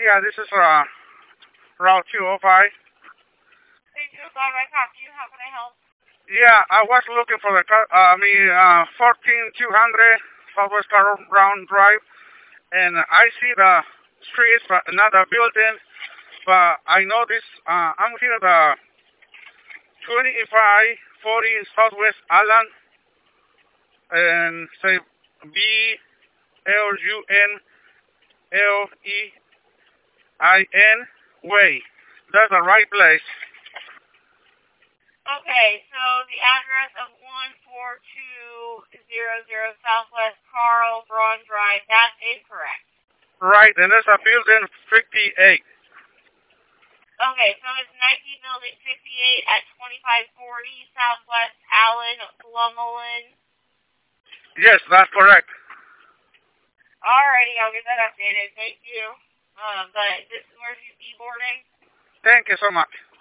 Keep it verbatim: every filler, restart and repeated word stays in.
Yeah, this is uh, Route two oh five. Thank you, God, I talk to you. How can I help? Yeah, I was looking for the car, uh, I mean, uh, fourteen two hundred Southwest Carroll Brown Drive, and I see the streets, but not the building, but I know this, uh, I'm here at the twenty-five forty Southwest Allen, and say B L U N L E I N way. That's the right place. Okay, so the address of one four two zero zero Southwest Carl Braun Drive, that's incorrect. Right, and there's a building fifty-eight. Okay, so it's nineteen building fifty-eight at twenty-five forty Southwest Allen, Plummelin. Yes, that's correct. Alrighty, I'll get that updated. Thank you. Um, but this is where's your e-boarding? Thank you so much.